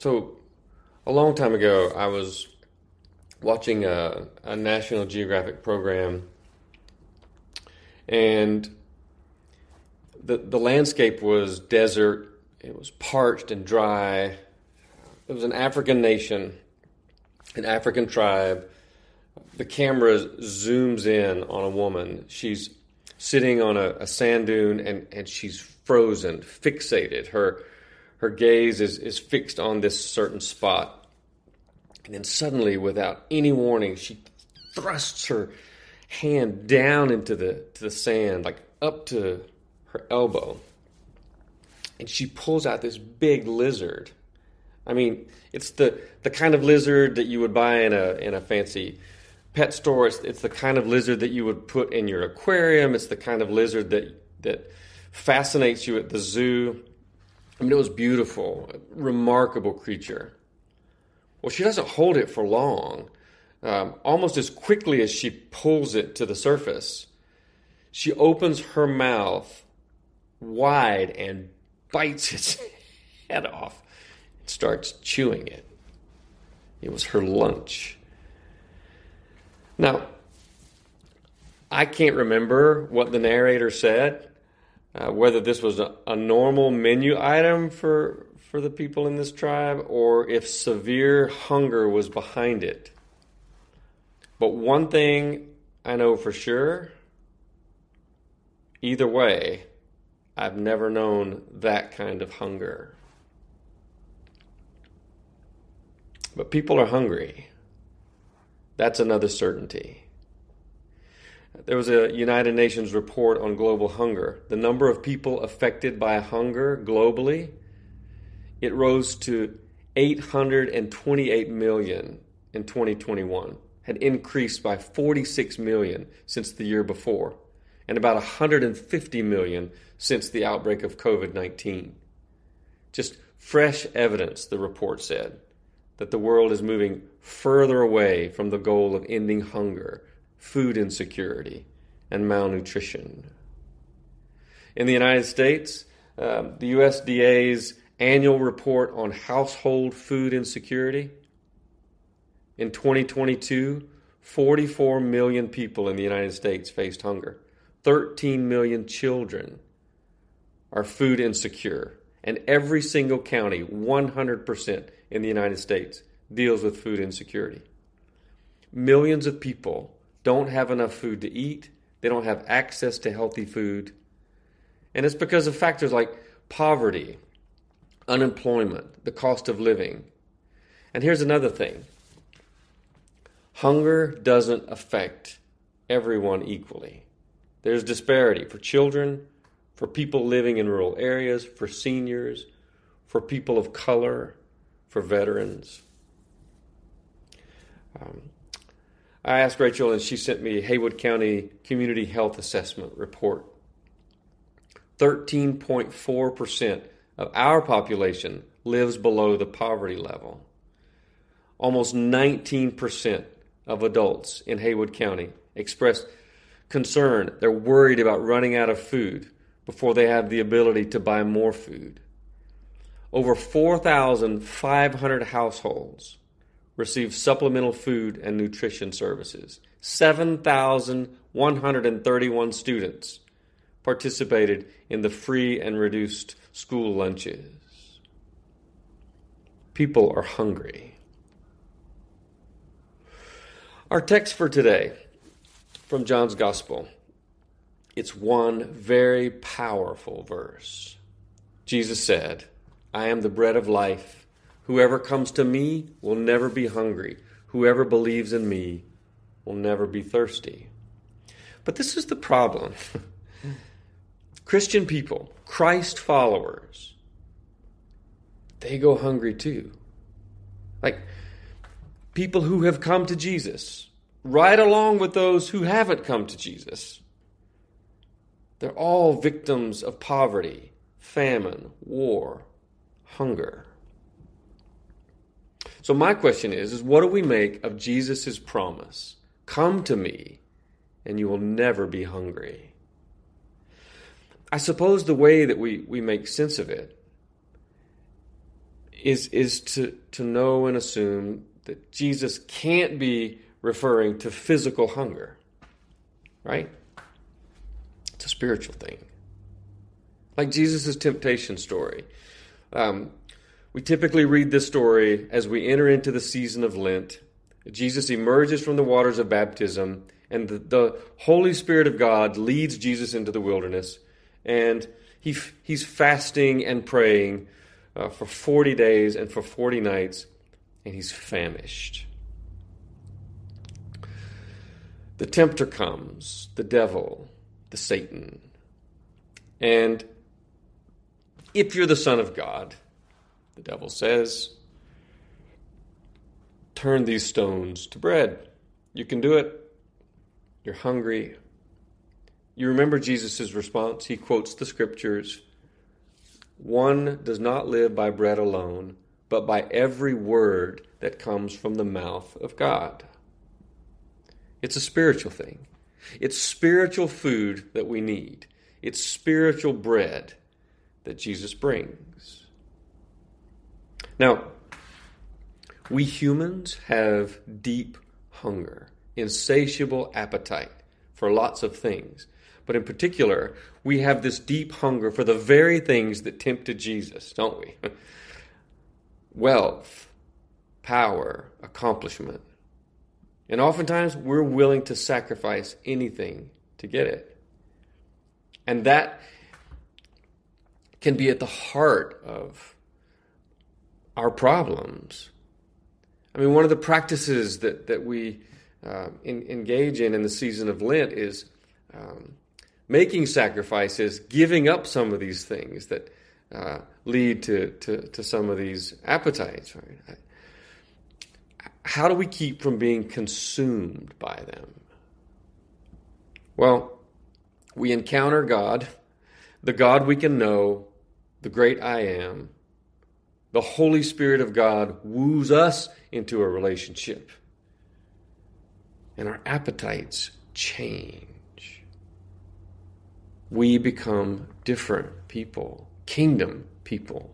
So, a long time ago, I was watching a National Geographic program, and the landscape was desert. It was parched and dry. It was an African nation, an African tribe. The camera zooms in on a woman. She's sitting on a sand dune, and she's frozen, fixated. Her gaze is fixed on this certain spot. And then suddenly, without any warning, she thrusts her hand down into the sand, like up to her elbow. And she pulls out this big lizard. I mean, it's the kind of lizard that you would buy in a fancy pet store. It's the kind of lizard that you would put in your aquarium. It's the kind of lizard that fascinates you at the zoo. I mean, it was beautiful, a remarkable creature. Well, she doesn't hold it for long. Almost as quickly as she pulls it to the surface, she opens her mouth wide and bites its head off and starts chewing it. It was her lunch. Now, I can't remember what the narrator said, whether this was a normal menu item for the people in this tribe or if severe hunger was behind it. But one thing I know for sure, either way, I've never known that kind of hunger. But people are hungry. That's another certainty. There was a United Nations report on global hunger. The number of people affected by hunger globally, it rose to 828 million in 2021, had increased by 46 million since the year before, and about 150 million since the outbreak of COVID-19. Just fresh evidence, the report said, that the world is moving further away from the goal of ending hunger, food insecurity, and malnutrition. In the United States, the USDA's annual report on household food insecurity, in 2022, 44 million people in the United States faced hunger. 13 million children are food insecure, and every single county, 100% in the United States, deals with food insecurity. Millions of people don't have enough food to eat. They don't have access to healthy food. And it's because of factors like poverty, unemployment, the cost of living. And here's another thing. Hunger doesn't affect everyone equally. There's disparity for children, for people living in rural areas, for seniors, for people of color, for veterans. I asked Rachel, and she sent me a Haywood County Community Health Assessment report. 13.4% of our population lives below the poverty level. Almost 19% of adults in Haywood County expressed concern. They're worried about running out of food before they have the ability to buy more food. Over 4,500 households receive supplemental food and nutrition services. 7,131 students participated in the free and reduced school lunches. People are hungry. Our text for today from John's Gospel, it's one very powerful verse. Jesus said, "I am the bread of life. Whoever comes to me will never be hungry. Whoever believes in me will never be thirsty." But this is the problem. Christian people, Christ followers, they go hungry too. Like people who have come to Jesus, right along with those who haven't come to Jesus. They're all victims of poverty, famine, war, hunger. So my question is what do we make of Jesus' promise? Come to me, and you will never be hungry. I suppose the way that we make sense of it is to know and assume that Jesus can't be referring to physical hunger, right? It's a spiritual thing. Like Jesus' temptation story. We typically read this story as we enter into the season of Lent. Jesus emerges from the waters of baptism, and the Holy Spirit of God leads Jesus into the wilderness, and he's fasting and praying for 40 days and for 40 nights, and he's famished. The tempter comes, the devil, the Satan. And if you're the Son of God, the devil says, turn these stones to bread. You can do it. You're hungry. You remember Jesus' response. He quotes the scriptures. One does not live by bread alone, but by every word that comes from the mouth of God. It's a spiritual thing. It's spiritual food that we need. It's spiritual bread that Jesus brings. Now, we humans have deep hunger, insatiable appetite for lots of things. But in particular, we have this deep hunger for the very things that tempted Jesus, don't we? Wealth, power, accomplishment. And oftentimes we're willing to sacrifice anything to get it. And that can be at the heart of our problems. I mean, one of the practices that we engage in the season of Lent is making sacrifices, giving up some of these things that lead to some of these appetites. Right? How do we keep from being consumed by them? Well, we encounter God, the God we can know, the great I am. The Holy Spirit of God woos us into a relationship. And our appetites change. We become different people, kingdom people.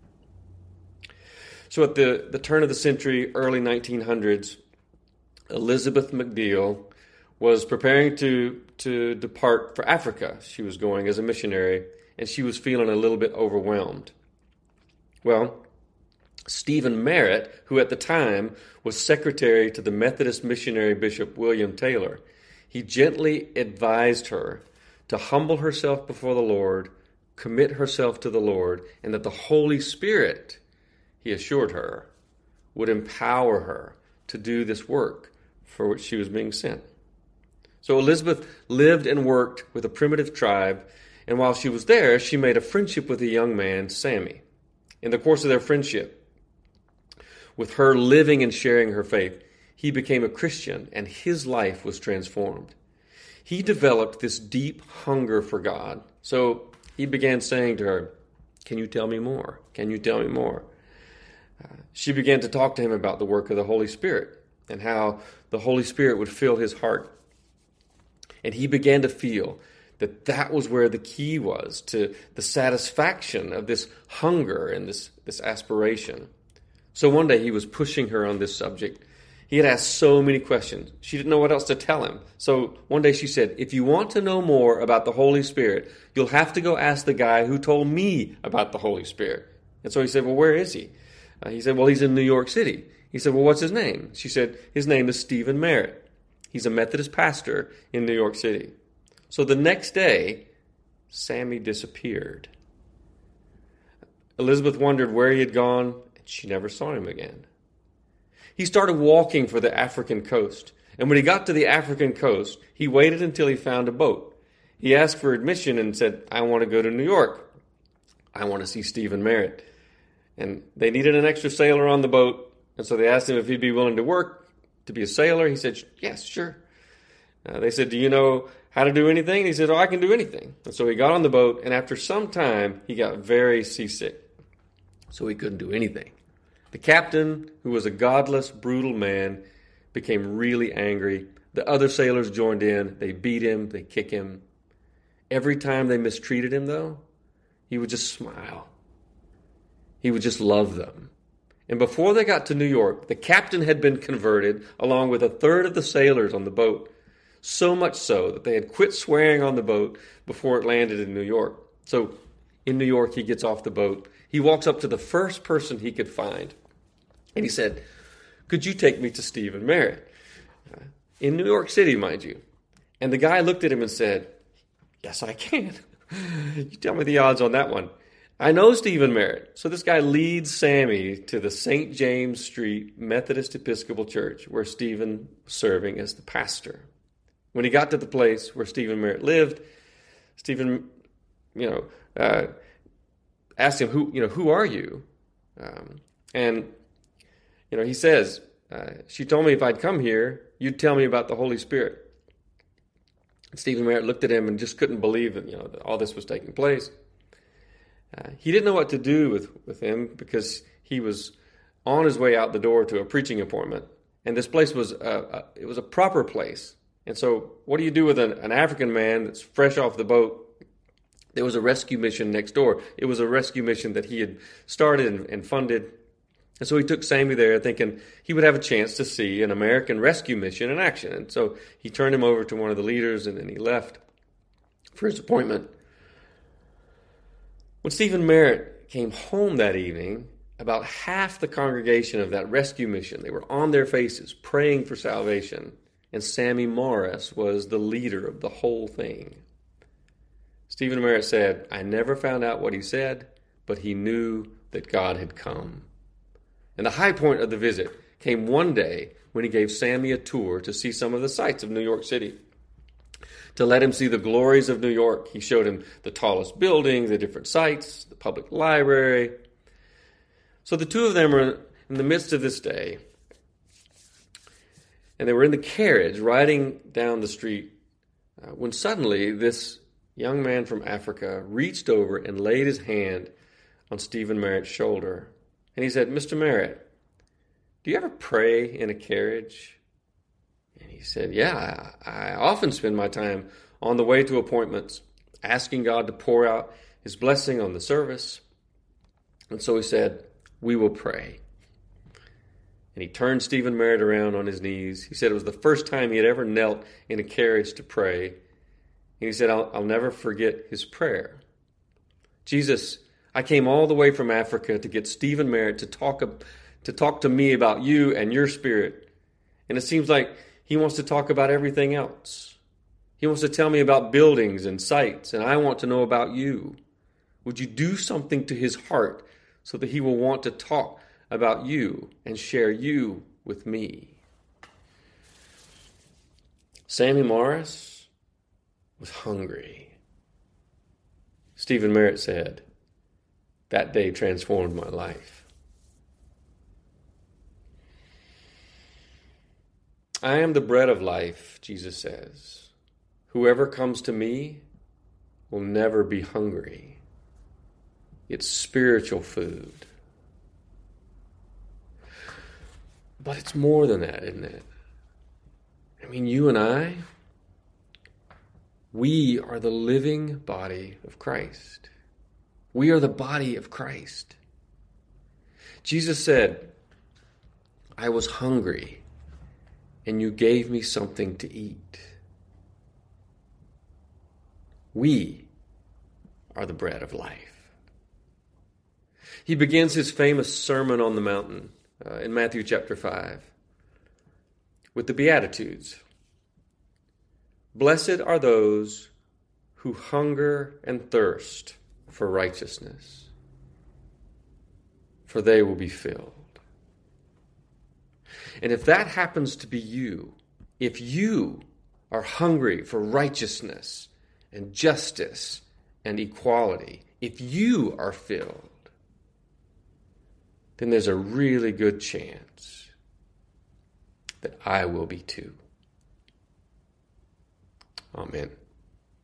So at the turn of the century, early 1900s, Elizabeth McDeal was preparing to depart for Africa. She was going as a missionary, and she was feeling a little bit overwhelmed. Well, Stephen Merritt, who at the time was secretary to the Methodist missionary Bishop William Taylor, he gently advised her to humble herself before the Lord, commit herself to the Lord, and that the Holy Spirit, he assured her, would empower her to do this work for which she was being sent. So Elizabeth lived and worked with a primitive tribe, and while she was there, she made a friendship with a young man, Sammy. In the course of their friendship, with her living and sharing her faith, he became a Christian, and his life was transformed. He developed this deep hunger for God. So he began saying to her, "Can you tell me more? Can you tell me more?" She began to talk to him about the work of the Holy Spirit and how the Holy Spirit would fill his heart. And he began to feel that was where the key was to the satisfaction of this hunger and this aspiration. So one day he was pushing her on this subject. He had asked so many questions. She didn't know what else to tell him. So one day she said, "If you want to know more about the Holy Spirit, you'll have to go ask the guy who told me about the Holy Spirit." And so he said, "Well, where is he?" He said, "Well, he's in New York City." He said, "Well, what's his name?" She said, "His name is Stephen Merritt. He's a Methodist pastor in New York City." So the next day, Sammy disappeared. Elizabeth wondered where he had gone, and she never saw him again. He started walking for the African coast, and when he got to the African coast, he waited until he found a boat. He asked for admission and said, "I want to go to New York. I want to see Stephen Merritt." And they needed an extra sailor on the boat, and so they asked him if he'd be willing to work to be a sailor. He said, "Yes, sure." They said, "Do you know how to do anything?" And he said, "Oh, I can do anything." And so he got on the boat, and after some time, he got very seasick. So he couldn't do anything. The captain, who was a godless, brutal man, became really angry. The other sailors joined in. They beat him. They kicked him. Every time they mistreated him, though, he would just smile. He would just love them. And before they got to New York, the captain had been converted along with a third of the sailors on the boat. So much so that they had quit swearing on the boat before it landed in New York. So in New York, he gets off the boat. He walks up to the first person he could find. And he said, "Could you take me to Stephen Merritt?" In New York City, mind you. And the guy looked at him and said, "Yes, I can." You tell me the odds on that one. I know Stephen Merritt. So this guy leads Sammy to the St. James Street Methodist Episcopal Church where Stephen was serving as the pastor. When he got to the place where Stephen Merritt lived, Stephen, asked him, who are you? He says, she told me if I'd come here, you'd tell me about the Holy Spirit. And Stephen Merritt looked at him and just couldn't believe that, that all this was taking place. He didn't know what to do with him because he was on his way out the door to a preaching appointment. And this place was it was a proper place. And so what do you do with an African man that's fresh off the boat? There was a rescue mission next door. It was a rescue mission that he had started and funded. And so he took Sammy there thinking he would have a chance to see an American rescue mission in action. And so he turned him over to one of the leaders and then he left for his appointment. When Stephen Merritt came home that evening, about half the congregation of that rescue mission, they were on their faces praying for salvation. And Sammy Morris was the leader of the whole thing. Stephen Merritt said, "I never found out what he said, but he knew that God had come." And the high point of the visit came one day when he gave Sammy a tour to see some of the sights of New York City. To let him see the glories of New York, he showed him the tallest buildings, the different sites, the public library. So the two of them were in the midst of this day, and they were in the carriage riding down the street when suddenly this young man from Africa reached over and laid his hand on Stephen Merritt's shoulder. And he said, "Mr. Merritt, do you ever pray in a carriage?" And he said, "Yeah, I often spend my time on the way to appointments, asking God to pour out his blessing on the service." And so he said, "We will pray." And he turned Stephen Merritt around on his knees. He said it was the first time he had ever knelt in a carriage to pray. And he said, I'll never forget his prayer. "Jesus, I came all the way from Africa to get Stephen Merritt to talk to me about you and your spirit. And it seems like he wants to talk about everything else. He wants to tell me about buildings and sites, and I want to know about you. Would you do something to his heart so that he will want to talk about you and share you with me?" Sammy Morris was hungry. Stephen Merritt said, "That day transformed my life." "I am the bread of life," Jesus says. "Whoever comes to me will never be hungry." It's spiritual food. But it's more than that, isn't it? I mean, you and I, we are the living body of Christ. We are the body of Christ. Jesus said, "I was hungry, and you gave me something to eat." We are the bread of life. He begins his famous Sermon on the Mountain in Matthew chapter 5 with the Beatitudes. "Blessed are those who hunger and thirst for righteousness, for they will be filled." And if that happens to be you, if you are hungry for righteousness and justice and equality, if you are filled, then there's a really good chance that I will be too. Amen.